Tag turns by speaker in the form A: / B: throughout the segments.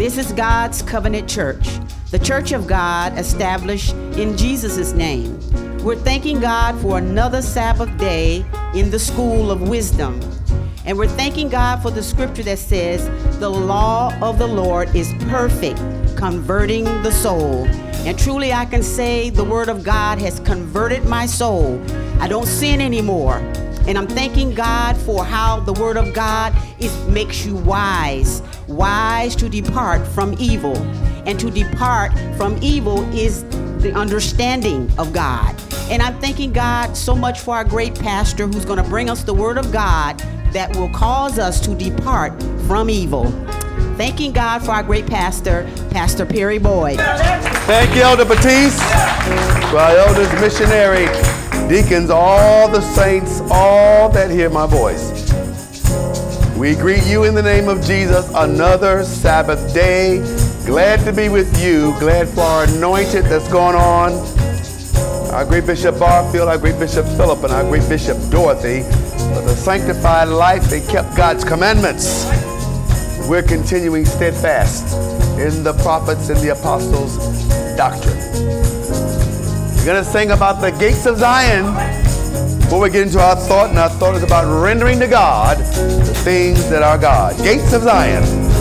A: This is God's covenant church, the church of God established in Jesus' name. We're thanking God for another Sabbath day in the school of wisdom. And we're thanking God for the scripture that says, the law of the Lord is perfect, converting the soul. And truly I can say the word of God has converted my soul. I don't sin anymore. And I'm thanking God for how the word of God makes you wise to depart from evil. And to depart from evil is the understanding of God. And I'm thanking God so much for our great pastor who's going to bring us the word of God that will cause us to depart from evil. Thanking God for our great pastor, Pastor Perry Boyd.
B: Thank you, Elder Batiste. To our elders, missionary, deacons, all the saints, all that hear my voice. We greet you in the name of Jesus, another Sabbath day. Glad to be with you. Glad for our anointed that's going on. Our great Bishop Barfield, our great Bishop Philip, and our great Bishop Dorothy. For the sanctified life, they kept God's commandments. We're continuing steadfast in the prophets and the apostles' doctrine. We're going to sing about the gates of Zion before we get into our thought, and our thought is about rendering to God the things that are God. Gates of Zion.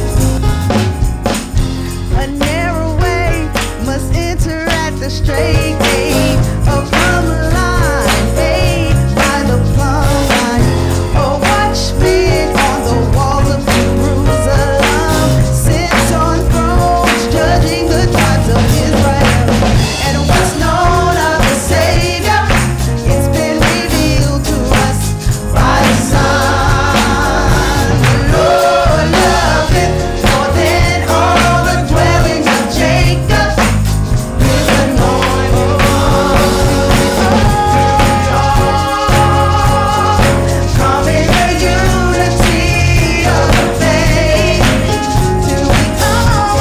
C: A narrow way must enter at the straight gate of line made by the plumb line. Oh, watchmen on the walls of Jerusalem sits on thrones judging the tribes of Israel. And what's known of the Savior, it's been revealed to us by the Son. The Lord loved it more than all the dwellings of Jacob. His anointed one. Come in the unity of the faith to become.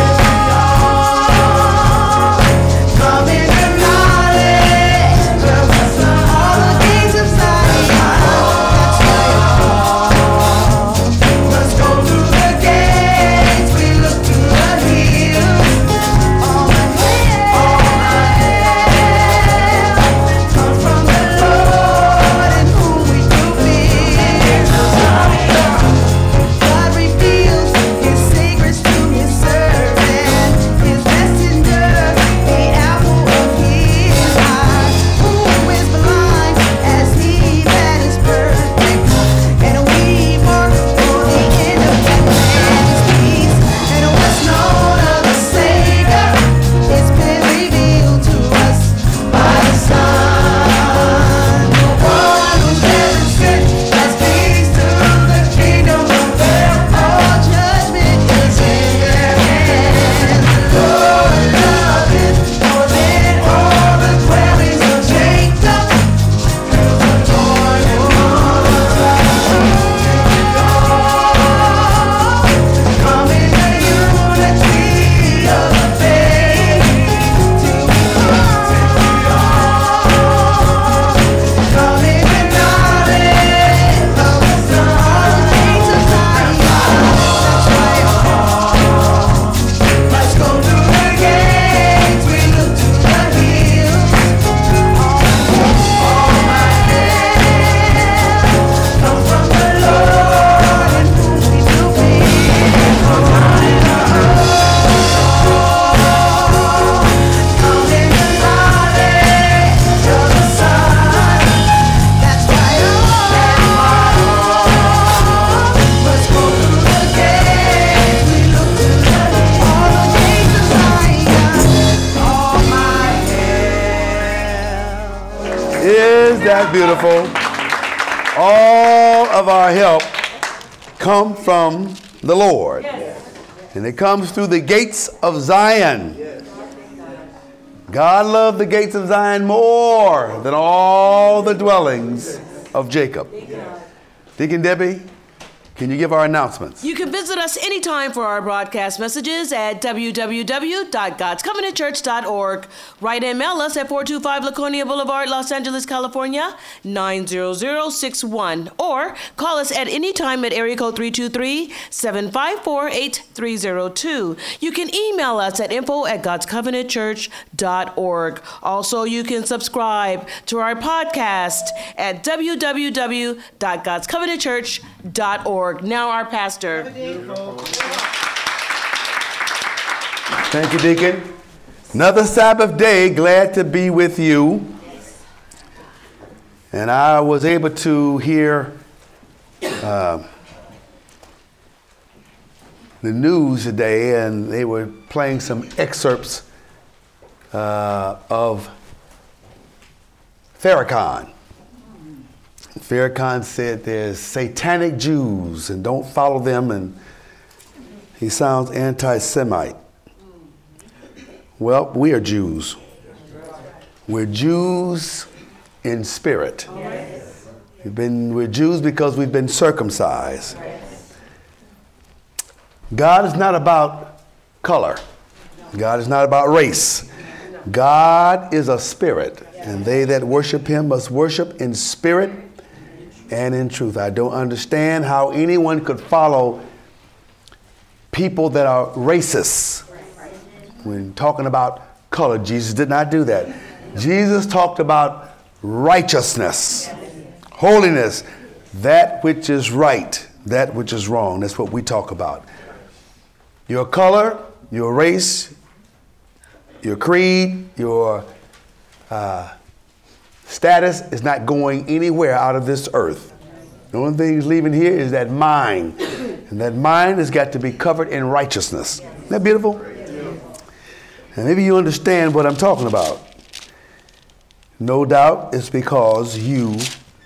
C: Come in the knowledge of the Son. All the gates of Zion. That's right. Let's go through the gates. We look to the hills. All my help comes from the Lord, in whom we do fear. God reveals His secrets to His servant, His messenger, the apple of His eye. Who is blind as He that is perfect? And we mark for the end of that man's peace. And what's known of the Savior, it's been revealed to us by the Son. The one who's never sinned has peace to the kingdom of God. All judgment is in their hands. The Lord loved it more than all the dwellings of Jacob. His anointed one. Come in the unity of the faith to become. Come in the knowledge of the Son. Gates of Zion. That's right. Let's go through the gates. We look to the hills. All my help comes from the Lord, in whom we do fear. Come in the knowledge of the Son. That's right. Let's go through the gates. We look to the all the gates of Zion. All my help.
B: Is that beautiful? All of our help come from the Lord. And it comes through the gates of Zion. God loved the gates of Zion more than all the dwellings of Jacob. Deacon Debbie, Can you give our announcements?
D: You can visit us anytime for our broadcast messages at www.godscovenantchurch.org. Write and mail us at 425 Laconia Boulevard, Los Angeles, California, 90061. Or call us at any time at area code 323-754-8302. You can email us at info@godscovenantchurch.org. Also, you can subscribe to our podcast at www.godscovenantchurch.org. Now our pastor.
B: Thank you, Deacon. Another Sabbath day, glad to be with you. And I was able to hear the news today, and they were playing some excerpts of Farrakhan. Farrakhan said there's satanic Jews and don't follow them, and he sounds anti-Semite. Well, we are Jews. We're Jews in spirit. We're Jews because we've been circumcised. God is not about color. God is not about race. God is a spirit, and they that worship him must worship in spirit and in truth. I don't understand how anyone could follow people that are racists. When talking about color, Jesus did not do that. Jesus talked about righteousness, holiness, that which is right, that which is wrong. That's what we talk about. Your color, your race, your creed, your status is not going anywhere out of this earth. The only thing he's leaving here is that mind. And that mind has got to be covered in righteousness. Isn't that beautiful? And maybe you understand what I'm talking about. No doubt it's because you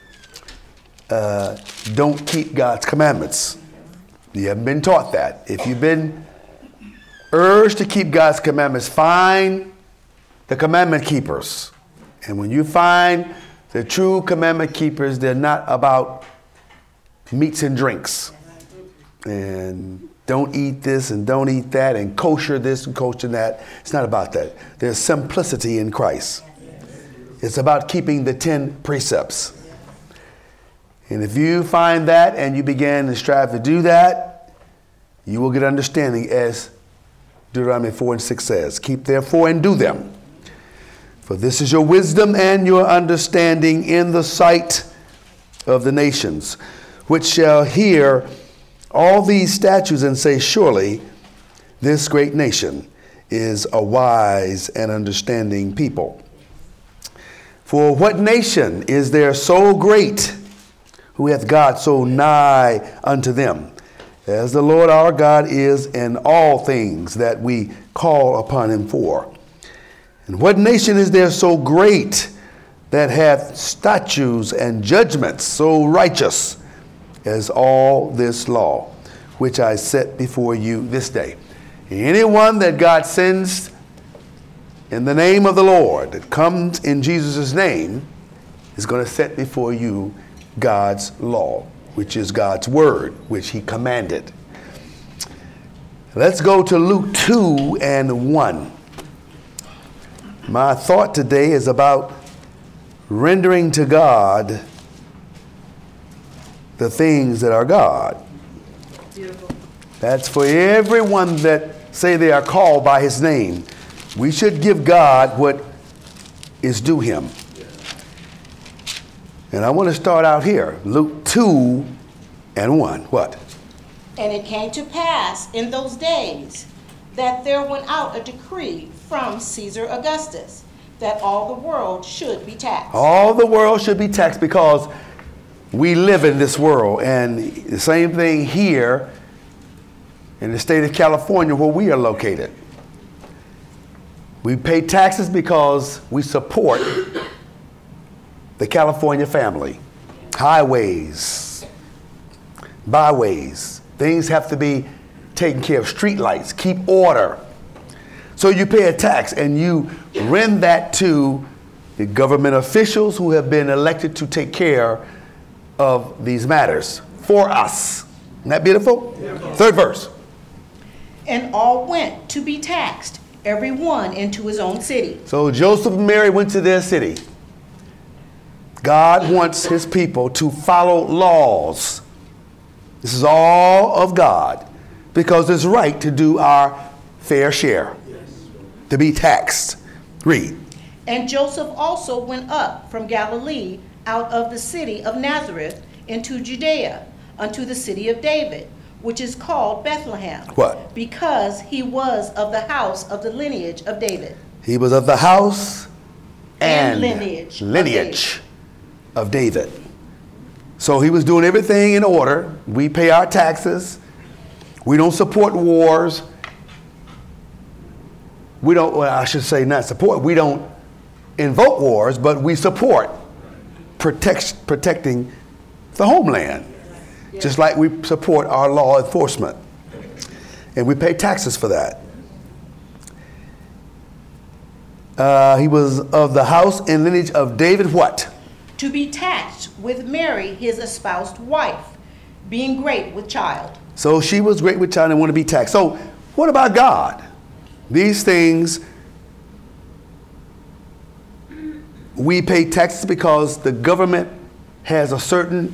B: don't keep God's commandments. You haven't been taught that. If you've been urged to keep God's commandments, find the commandment keepers. And when you find the true commandment keepers, they're not about meats and drinks. And don't eat this and don't eat that and kosher this and kosher that. It's not about that. There's simplicity in Christ. It's about keeping the 10 precepts. And if you find that and you begin to strive to do that, you will get understanding, as Deuteronomy 4:6 says. Keep therefore and do them. For this is your wisdom and your understanding in the sight of the nations, which shall hear all these statutes and say, surely this great nation is a wise and understanding people. For what nation is there so great, who hath God so nigh unto them, as the Lord our God is in all things that we call upon him for? And what nation is there so great, that hath statutes and judgments so righteous as all this law, which I set before you this day? Anyone that God sends in the name of the Lord, that comes in Jesus' name, is going to set before you God's law, which is God's word, which he commanded. Let's go to Luke 2:1. My thought today is about rendering to God the things that are God.
D: Beautiful.
B: That's for everyone that say they are called by his name. We should give God what is due him. And I want to start out here. Luke 2:1. What?
E: And it came to pass in those days that there went out a decree from Caesar Augustus that all the world should be taxed.
B: All the world should be taxed because we live in this world. And the same thing here in the state of California where we are located. We pay taxes because we support the California family. Highways, byways, things have to be taken care of. Street lights, keep order. So you pay a tax and you rend that to the government officials who have been elected to take care of these matters for us. Isn't that beautiful? Third verse.
E: And all went to be taxed, every one into his own city.
B: So Joseph and Mary went to their city. God wants his people to follow laws. This is all of God, because it's right to do our fair share, to be taxed. Read.
E: And Joseph also went up from Galilee out of the city of Nazareth into Judea, unto the city of David, which is called Bethlehem.
B: What?
E: Because he was of the house of the lineage of David.
B: He was of the house and
E: lineage
B: of David. So he was doing everything in order. We pay our taxes. We don't support wars. We don't, well, I should say not support. We don't invoke wars, but we support protecting the homeland. Just like we support our law enforcement. And we pay taxes for that. He was of the house and lineage of David, what?
E: To be taxed with Mary, his espoused wife, being great with child.
B: So she was great with child and wanted to be taxed. So what about God? These things, we pay taxes because the government has a certain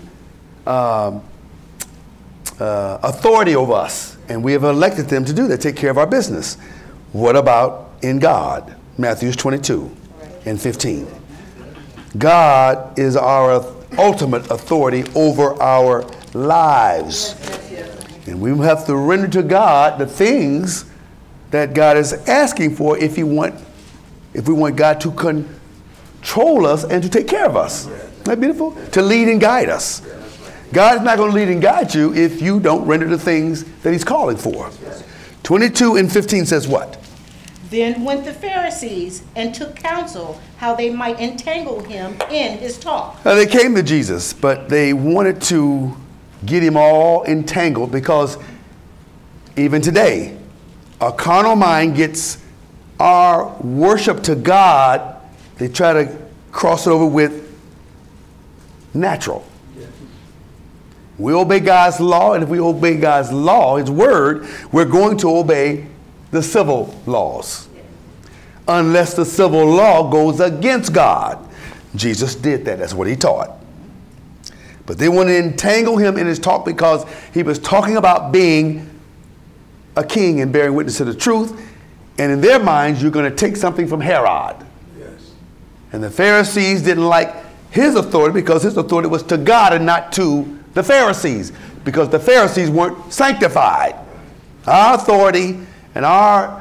B: authority over us, and we have elected them to do that, take care of our business. What about in God? Matthew 22 and 15. God is our ultimate authority over our lives. And we have to render to God the things that God is asking for if we want God to control us and to take care of us. Isn't that beautiful? To lead and guide us. God is not going to lead and guide you if you don't render the things that he's calling for. 22 and 15 says what?
E: Then went the Pharisees and took counsel how they might entangle him in his talk.
B: Now, they came to Jesus, but they wanted to get him all entangled, because even today, a carnal mind gets our worship to God. They try to cross it over with natural. We obey God's law, and if we obey God's law, his word, we're going to obey the civil laws. Unless the civil law goes against God. Jesus did that. That's what he taught. But they want to entangle him in his talk because he was talking about being a king and bearing witness to the truth. And in their minds, you're going to take something from Herod. Yes. And the Pharisees didn't like his authority because his authority was to God and not to the Pharisees, because the Pharisees weren't sanctified. Our authority and our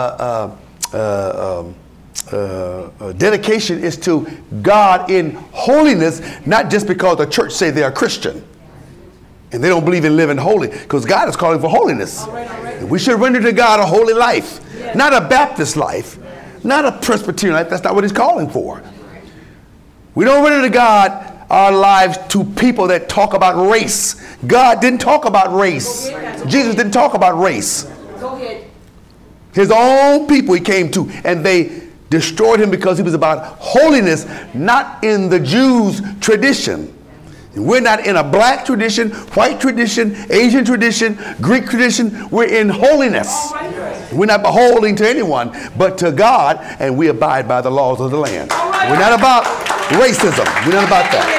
B: dedication is to God in holiness, not just because the church say they are Christian and they don't believe in living holy, because God is calling for holiness. All right. We should render to God a holy life, not a Baptist life, not a Presbyterian life. That's not what he's calling for. We don't render to God our lives to people that talk about race. God didn't talk about race. Jesus didn't talk about race.
D: Go ahead.
B: His own people he came to, and they destroyed him because he was about holiness, not in the Jews' tradition. We're not in a black tradition, white tradition, Asian tradition, Greek tradition. We're in holiness. We're not beholding to anyone but to God, and we abide by the laws of the land. We're not about racism. We're not about that.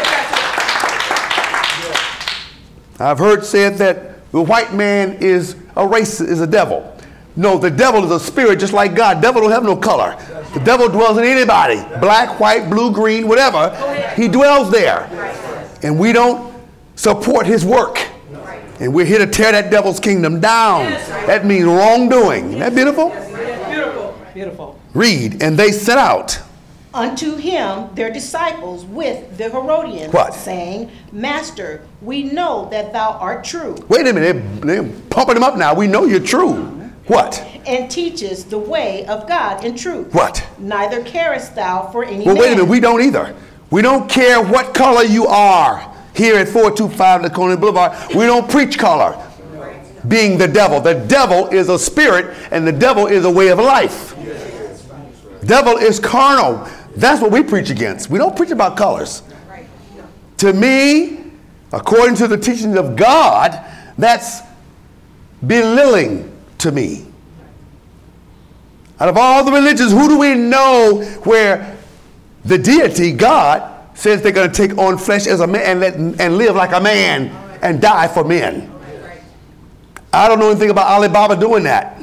B: I've heard said that the white man is a devil. No, the devil is a spirit just like God. The devil don't have no color. The devil dwells in anybody. Black, white, blue, green, whatever. He dwells there. And we don't support his work. And we're here to tear that devil's kingdom down. That means wrongdoing. Isn't that beautiful?
D: Beautiful. Beautiful.
B: Read. And they set out
E: Unto him their disciples with the Herodians,
B: what?
E: saying, Master, we know that thou art true.
B: Wait a minute, they're pumping him up now. We know you're true. What?
E: And teachest the way of God in truth.
B: What?
E: Neither carest thou for any
B: Well,
E: man.
B: wait a minute, we don't either. We don't care what color you are. Here at 425 Laconia Boulevard, we don't preach color. Being the devil. The devil is a spirit, and the devil is a way of life. Devil is carnal. That's what we preach against. We don't preach about colors. To me, according to the teachings of God, That's belittling to me. Out of all the religions, who do we know where the deity, God, says they're going to take on flesh as a man and live like a man and die for men? I don't know anything about Alibaba doing that.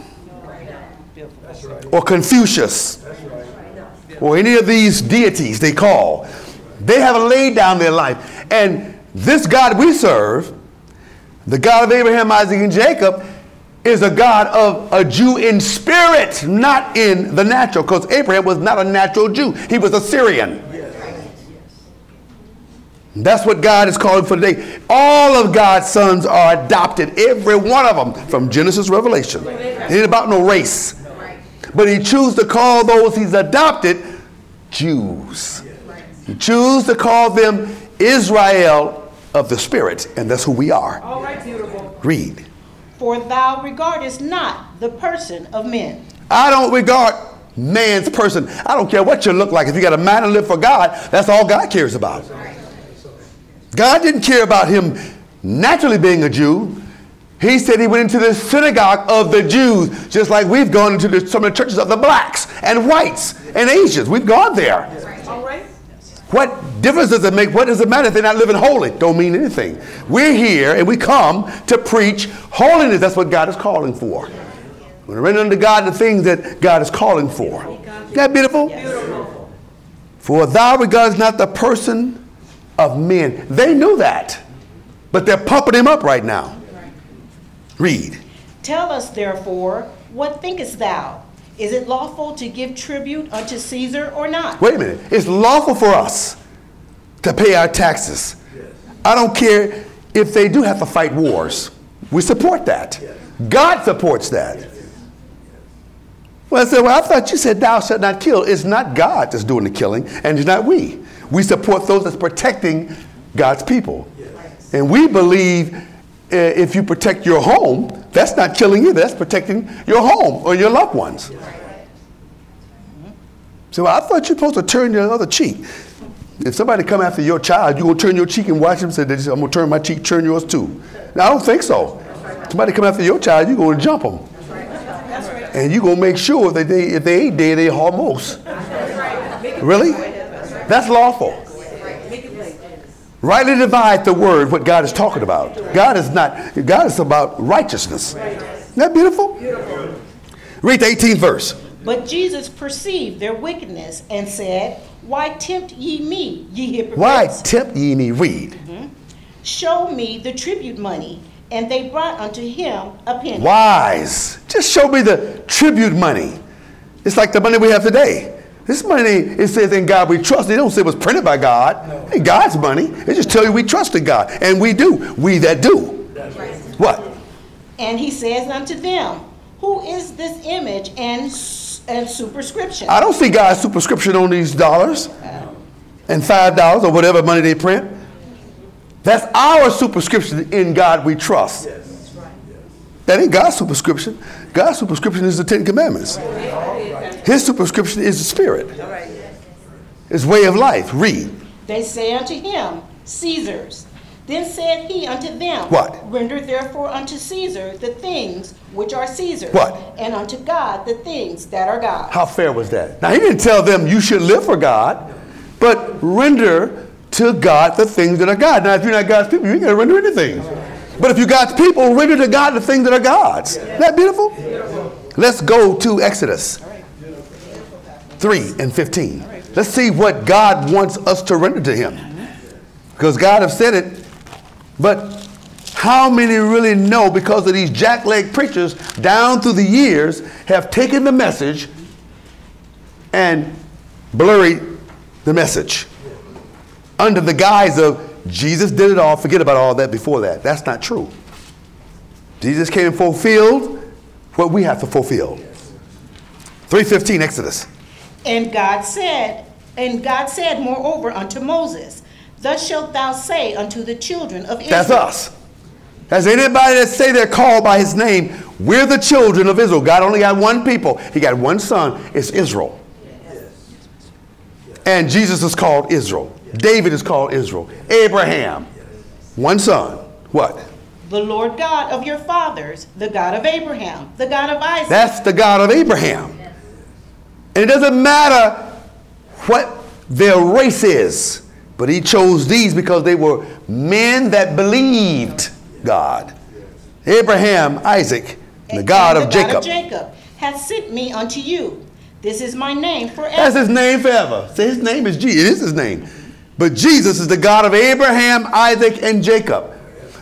B: Or Confucius. Or any of these deities they call. They haven't laid down their life. And this God we serve, the God of Abraham, Isaac, and Jacob, is a God of a Jew in spirit, not in the natural. Because Abraham was not a natural Jew. He was a Syrian. That's what God is calling for today. All of God's sons are adopted, every one of them, from Genesis to Revelation. It ain't about no race. But he chooses to call those he's adopted Jews. He chooses to call them Israel of the Spirit, and that's who we are.
E: All right, beautiful.
B: Read.
E: For thou regardest not the person of men.
B: I don't regard man's person. I don't care what you look like. If you got a mind to live for God, that's all God cares about. God didn't care about him naturally being a Jew. He said he went into the synagogue of the Jews, just like we've gone into some of the churches of the blacks and whites and Asians. We've gone there.
E: All right.
B: What difference does it make? What does it matter if they're not living holy? Don't mean anything. We're here and we come to preach holiness. That's what God is calling for. We're to render unto God the things that God is calling for. Isn't that beautiful? Beautiful. For thou regardest not the person of men. They knew that, but they're pumping him up right now. Read.
E: Tell us therefore, what thinkest thou? Is it lawful to give tribute unto Caesar or not?
B: Wait a minute. It's lawful for us to pay our taxes. I don't care if they do have to fight wars. We support that. God supports that. Well, I said, I thought you said thou shalt not kill. It's not God that's doing the killing, and it's not we. We support those that's protecting God's people. And we believe if you protect your home, that's not killing you, that's protecting your home or your loved ones. So I thought you're supposed to turn your other cheek. If somebody come after your child, you're going to turn your cheek and watch them say, I'm going to turn my cheek, turn yours too. Now, I don't think so. Somebody come after your child, you're going to jump them. And you're going to make sure that if they ain't dead, they almost. Really? That's lawful. Rightly divide the word, what God is talking about. God is about righteousness. Isn't that beautiful? Read the 18th verse.
E: But Jesus perceived their wickedness and said, Why tempt ye me, ye hypocrites?
B: Why tempt ye me? Read.
E: Show me the tribute money. And they brought unto him a penny.
B: Wise. Just show me the tribute money. It's like the money we have today. This money, it says in God we trust. They don't say it was printed by God. It ain't God's money. They just tell you we trust in God. And we do. We that do. What?
E: And he says unto them, Who is this image and superscription?
B: I don't see God's superscription on these dollars and $5 or whatever money they print. That's our superscription in God we trust. That ain't God's superscription. God's superscription is the Ten Commandments. His superscription is the Spirit. His way of life. Read.
E: They say unto him, Caesar's. Then said he unto them,
B: What?
E: Render therefore unto Caesar the things which are Caesar's.
B: What?
E: And unto God the things that are God's.
B: How fair was that? Now, he didn't tell them you should live for God, but render to God the things that are God. Now, if you're not God's people, you ain't going to render anything. But if you're God's people, render to God the things that are God's. Isn't that beautiful? Let's go to Exodus 3 and 15. Let's see what God wants us to render to him. Because God has said it, but how many really know, because of these jackleg preachers down through the years have taken the message and blurred the message under the guise of Jesus did it all, forget about all that before that. That's not true. Jesus came and fulfilled what we have to fulfill. 3:15 Exodus.
E: And God said, moreover unto Moses, Thus shalt thou say unto the children of Israel.
B: That's us. Has anybody that say they're called by his name, we're the children of Israel. God only got one people. He got one son. It's Israel. And Jesus is called Israel. David is called Israel. Abraham. One son. What?
E: the Lord God of your fathers, the God of Abraham, the God of Isaac.
B: That's the God of Abraham. And it doesn't matter what their race is, but he chose these because they were men that believed God. Abraham, Isaac, and the God of Jacob.
E: God of Jacob hath sent me unto you. This is my name forever.
B: That's his name forever. So his name is Jesus. It is his name. But Jesus is the God of Abraham, Isaac, and Jacob.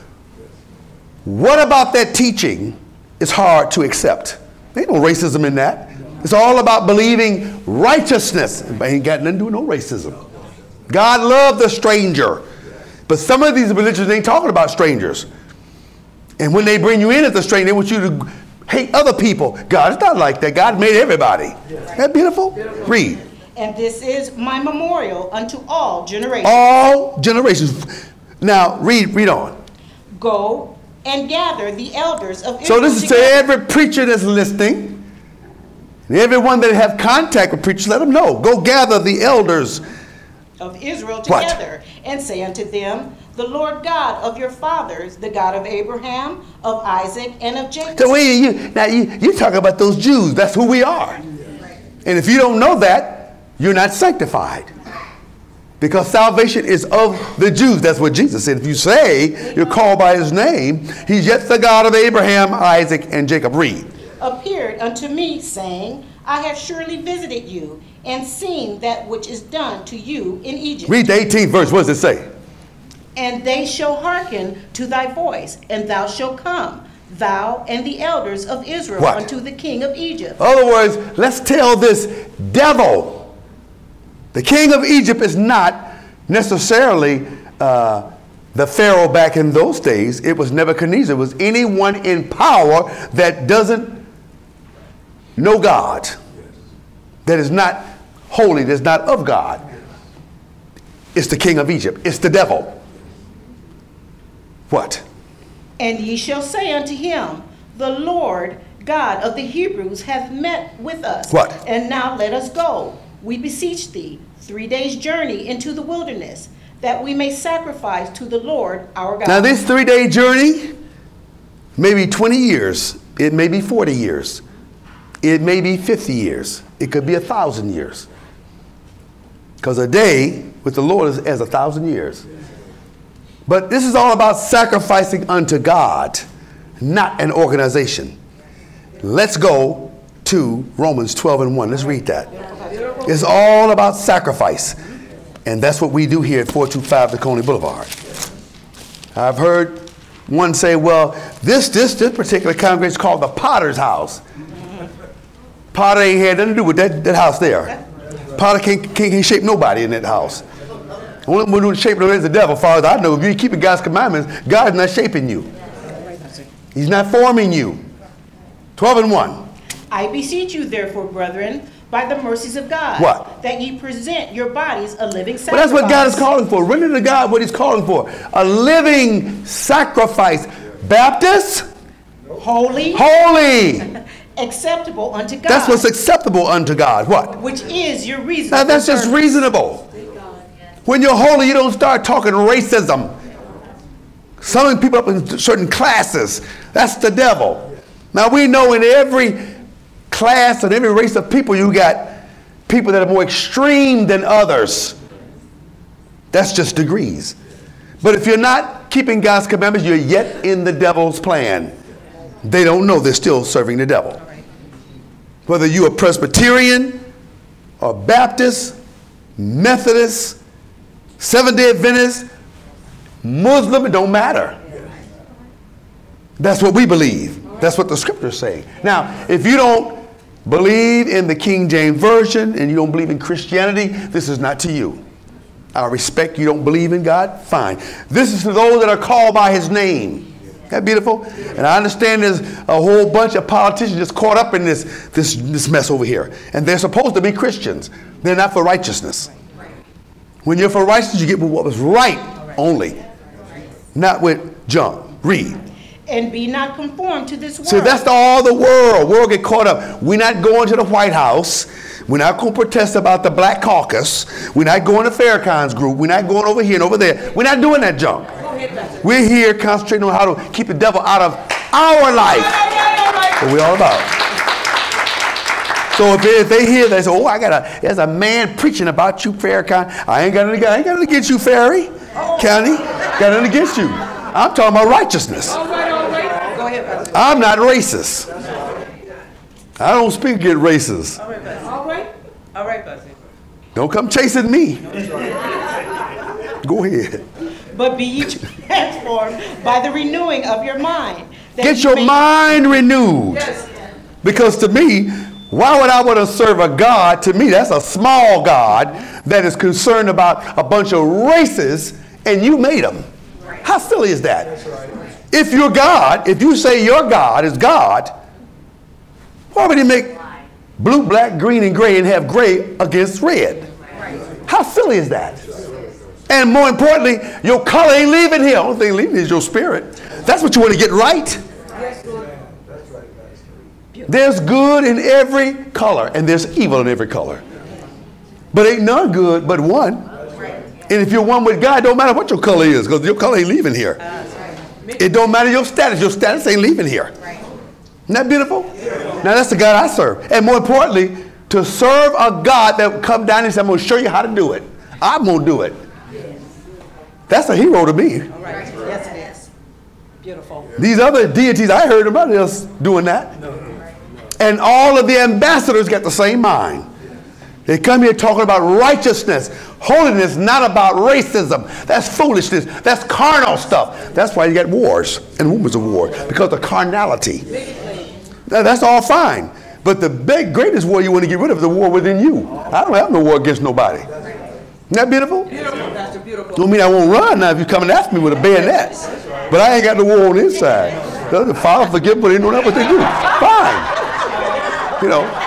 B: What about that teaching is hard to accept? There ain't no racism in that. It's all about believing righteousness. It ain't got nothing to do with no racism. God loved the stranger. But some of these religions ain't talking about strangers. And when they bring you in as a stranger, they want you to hate other people. God is not like that. God made everybody. Isn't that beautiful? Read.
E: And this is my memorial unto all generations.
B: All generations. Now, read on.
E: Go and gather the elders of
B: So
E: Israel
B: this is to
E: together.
B: every preacher that's listening. And everyone that have contact with preachers, let them know. Go gather the elders.
E: Of Israel
B: What?
E: together, and say unto them, the Lord God of your fathers, the God of Abraham, of Isaac, and of Jacob.
B: So you're talking about those Jews. That's who we are. And if you don't know that, you're not sanctified. Because salvation is of the Jews. That's what Jesus said. If you say you're called by his name, he's yet the God of Abraham, Isaac, and Jacob. Read.
E: Appeared unto me, saying, I have surely visited you, and seen that which is done to you in Egypt.
B: Read the 18th verse. What does it say?
E: And they shall hearken to thy voice, and thou shalt come, thou and the elders of Israel,
B: What?
E: unto the king of Egypt.
B: In other words, let's tell this devil. The king of Egypt is not necessarily the Pharaoh back in those days. It was Nebuchadnezzar. It was anyone in power that doesn't know God, that is not holy, that is not of God. It's the king of Egypt. It's the devil. What?
E: And ye shall say unto him, the Lord God of the Hebrews hath met with us.
B: What?
E: And now let us go, we beseech thee, 3 days' journey into the wilderness, that we may sacrifice to the Lord our God.
B: Now this 3-day journey may be 20 years. It may be 40 years. It may be 50 years. It could be 1,000 years. Because a day with the Lord is as 1,000 years. But this is all about sacrificing unto God, not an organization. Let's go to Romans 12:1. Let's read that. It's all about sacrifice. And that's what we do here at 425 Laconia Boulevard. I've heard one say, well, this particular congregation is called the Potter's House. Potter ain't had nothing to do with that house there. Potter can't shape nobody in that house. The only one who's shaping is the devil, as far as I know. If you're keeping God's commandments, God is not shaping you. He's not forming you. 12:1.
E: I beseech you, therefore, brethren, by the mercies of God,
B: What?
E: that ye present your bodies a living
B: But
E: sacrifice.
B: that's what God is calling for. Render to God what he's calling for. A living sacrifice. Baptist?
E: Holy,
B: Holy.
E: acceptable unto God.
B: That's what's acceptable unto God. What?
E: which is your reason.
B: Now that's just reasonable. When you're holy, you don't start talking racism. Summing people up in certain classes. That's the devil. Now we know in every class and every race of people, you got people that are more extreme than others. That's just degrees. But if you're not keeping God's commandments, you're yet in the devil's plan. They don't know they're still serving the devil. Whether you're a Presbyterian or Baptist, Methodist, Seventh-day Adventist, Muslim, it don't matter. That's what we believe. That's what the scriptures say. Now, if you don't believe in the King James Version and you don't believe in Christianity, this is not to you. I respect you don't believe in God, fine. This is to those that are called by his name. Isn't that beautiful? And I understand there's a whole bunch of politicians just caught up in this mess over here. And they're supposed to be Christians. They're not for righteousness. When you're for righteousness, you get what was right only. Not with junk. Read.
E: And be not conformed to this world.
B: See, that's all the world. World get caught up. We're not going to the White House. We're not going to protest about the Black Caucus. We're not going to Farrakhan's group. We're not going over here and over there. We're not doing that junk. We're here concentrating on how to keep the devil out of our life. What we're all about. So if they hear, they say, "Oh, there's a man preaching about you, Farrakhan. I ain't got nothing against you, Ferry County. Got nothing against you. I'm talking about righteousness.
C: Go ahead, Pastor.
B: I'm not racist. I don't speak against racists.
C: All right, Pastor.
B: Don't come chasing me. Go ahead.
E: But be ye transformed by the renewing of your mind. that
B: Get
E: ye
B: your
E: may-
B: mind renewed.
C: Yes.
B: Because to me, why would I want to serve a God? To me, that's a small God that is concerned about a bunch of races, and you made them. How silly is that? If you're God, if you say your God is God, why would he make blue, black, green, and gray and have gray against red? How silly is that? And more importantly, your color ain't leaving here. The only thing leaving is your spirit. That's what you want to get right. There's good in every color, and there's evil in every color. But ain't none good but one. And if you're one with God, it don't matter what your color is, because your color ain't leaving here. It don't matter your status. Your status ain't leaving here. Isn't that beautiful? Now that's the God I serve. And more importantly, to serve a God that will come down and say, I'm going to show you how to do it. I'm going to do it. That's a hero to me.
E: Yes, it is. Beautiful.
B: These other deities, I heard about else doing that. And all of the ambassadors got the same mind. They come here talking about righteousness, holiness, not about racism. That's foolishness. That's carnal stuff. That's why you got wars and rumors of war, because of carnality. Now, that's all fine. But the greatest war you want to get rid of is the war within you. I don't have no war against nobody. Isn't that beautiful?
C: That's beautiful.
B: Don't mean I won't run now if you're coming after me with a bayonet. But I ain't got the war on the inside. The Father forgive, but they know not what they do. Fine. You know.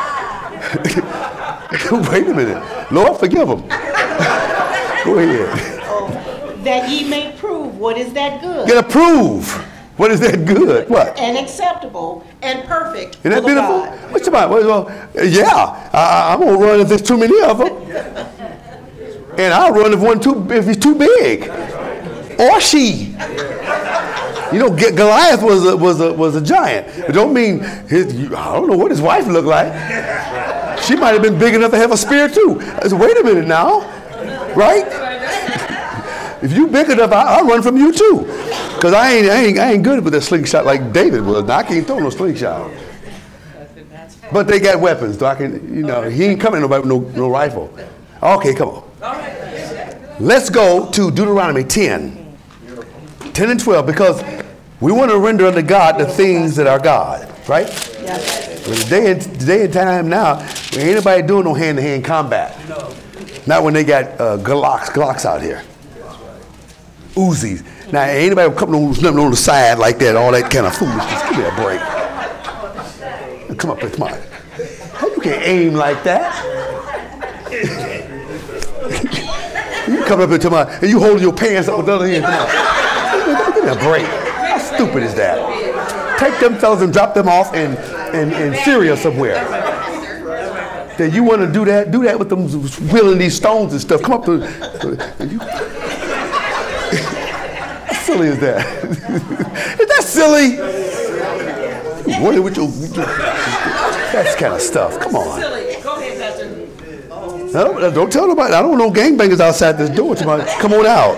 B: Wait a minute. Lord, forgive them. Go ahead.
E: That ye may prove what is that good
B: Get a prove. What is that good? What?
E: and acceptable and perfect
B: Isn't that
E: will of
B: beautiful?
E: God.
B: What's about? Well, yeah, I'm gonna run if there's too many of them, and I'll run if he's too big, or she. You know, Goliath was a giant. It don't mean I don't know what his wife looked like. She might have been big enough to have a spear too. I said, wait a minute now, right? If you big enough, I'll run from you too. Because I ain't good with a slingshot like David was. I can't throw no slingshot. But they got weapons, so I can, he ain't coming to nobody with no rifle. Okay, come on. Let's go to Deuteronomy 10. 10 and 12, because we want to render unto God the things that are God, right? Today and time now, ain't anybody doing no hand-to-hand combat. Not when they got Glocks out here. Uzis. Now, ain't anybody coming on the side like that, all that kind of foolishness. Give me a break. Come up here, come on. How you can aim like that? You come up here to and you holding your pants up with the other hand. Come on. Give me a break. How stupid is that? Take them fellas and drop them off in Syria somewhere. That you want to do that with them wheeling these stones and stuff. Come up to how silly is that? Is that silly? What with your that's kind of stuff. Come on.
C: Go ahead, Pastor.
B: No, don't tell nobody. I don't know gangbangers outside this door. Come on out.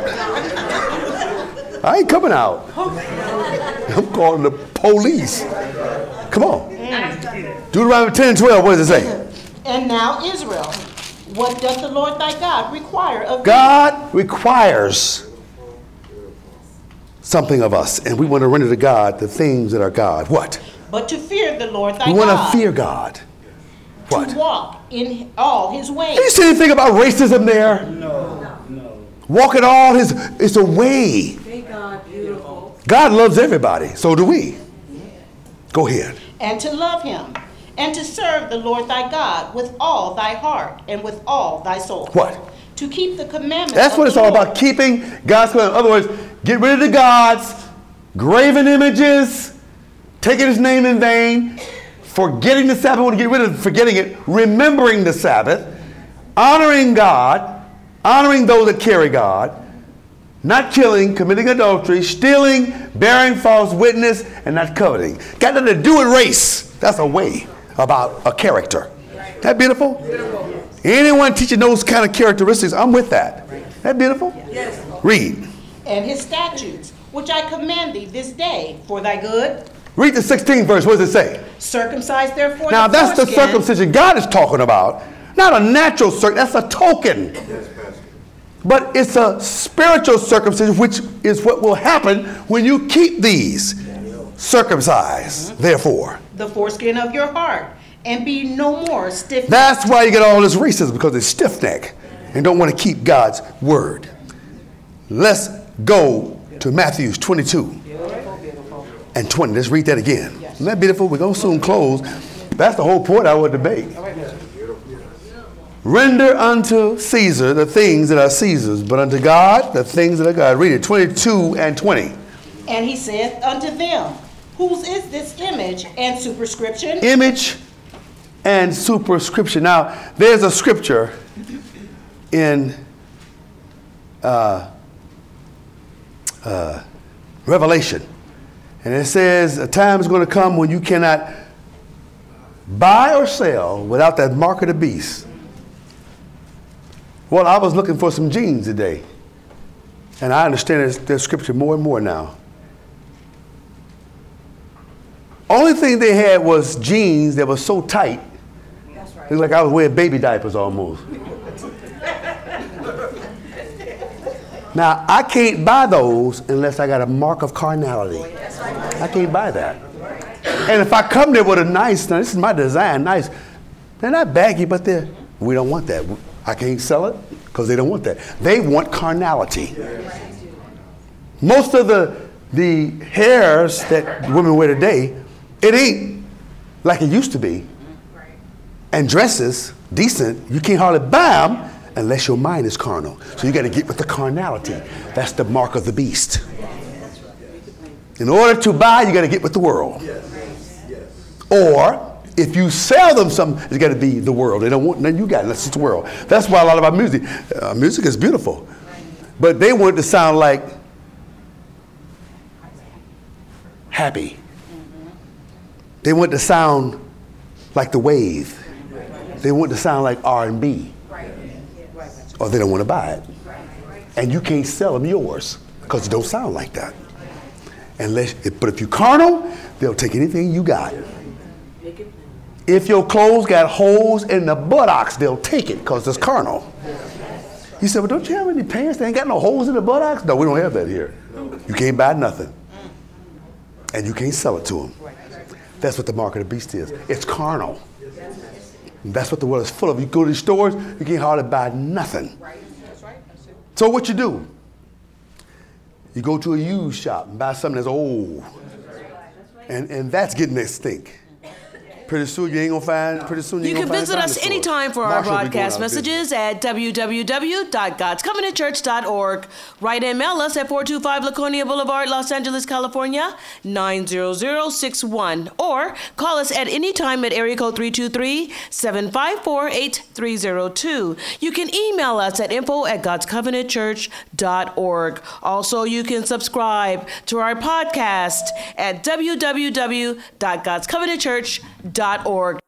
B: I ain't coming out. I'm calling the police. Come on. Deuteronomy 10 and 12, what does it say?
E: And now Israel, what doth the Lord thy God require of thee?
B: God requires something of us, and we want to render to God the things that are God. What?
E: But to fear the Lord thy
B: We want
E: God.
B: to fear God. What?
E: To walk in all his ways.
B: Have you seen anything about racism there? No. Walk in all his, it's a way.
C: Thank God, beautiful.
B: God loves everybody, so do we. Go ahead.
E: And to love him. And to serve the Lord thy God with all thy heart and with all thy soul.
B: What?
E: To keep the commandments
B: That's
E: of
B: what it's
E: the
B: all
E: Lord.
B: about, keeping God's commandments. In other words, get rid of the gods, graven images, taking his name in vain, forgetting the Sabbath. We want to get rid of forgetting it, remembering the Sabbath, honoring God, honoring those that carry God, not killing, committing adultery, stealing, bearing false witness, and not coveting. Got nothing to do with race. That's a way about a character. That beautiful? Beautiful. Anyone teaching those kind of characteristics, I'm with that. That beautiful?
E: Yes.
B: Read.
E: And his statutes, which I command thee this day for thy good.
B: Read the 16th verse. What does it say?
E: Circumcise therefore
B: Now
E: the
B: that's the
E: foreskin.
B: circumcision God is talking about. Not a natural circumcision. That's a token. But it's a spiritual circumcision, which is what will happen when you keep these. Circumcised, therefore.
E: The foreskin of your heart, and be no more stiff.
B: That's why you get all this racism, because it's stiff-necked and don't want to keep God's word. Let's go to Matthew 22 and 20. Let's read that again. Isn't that beautiful? We're going to soon close. That's the whole point of our debate. Render unto Caesar the things that are Caesar's, but unto God the things that are God. Read it, 22 and 20.
E: And he saith unto them, whose is this image and superscription?
B: Image and superscription. Now, there's a scripture in Revelation, and it says a time is going to come when you cannot buy or sell without that mark of the beast. Well, I was looking for some jeans today, and I understand that scripture more and more now. Only thing they had was jeans that were so tight, it was like I was wearing baby diapers almost. Now, I can't buy those unless I got a mark of carnality. I can't buy that. And if I come there with a nice, now this is my design, nice, they're not baggy, but we don't want that. I can't sell it because they don't want that. They want carnality. Most of the hairs that women wear today, it ain't like it used to be. And dresses, decent, you can't hardly buy them unless your mind is carnal. So you got to get with the carnality. That's the mark of the beast. In order to buy, you got to get with the world. Or if you sell them something, it's got to be the world. They don't want nothing you got unless it's the world. That's why a lot of our music is beautiful. But they want it to sound like happy. They want it to sound like the wave. They want it to sound like R&B. Or they don't want to buy it. And you can't sell them yours because it don't sound like that. But if you're carnal, they'll take anything you got. If your clothes got holes in the buttocks, they'll take it because it's carnal. You said, well, don't you have any pants that ain't got no holes in the buttocks? No, we don't have that here. You can't buy nothing. And you can't sell it to them. That's what the mark of the beast is. It's carnal. And that's what the world is full of. You go to these stores, you can't hardly buy nothing. So what you do? You go to a used shop and buy something that's old. And that's getting that stink. Pretty soon you ain't gonna find. Pretty soon
D: you can visit us anytime for our broadcast messages at www.godscovenantchurch.org. Write and mail us at 425 Laconia Boulevard, Los Angeles, California, 90061. Or call us at any time at area code 323-754-8302. You can email us at info@godscovenantchurch.org. Also, you can subscribe to our podcast at www.godscovenantchurch.org.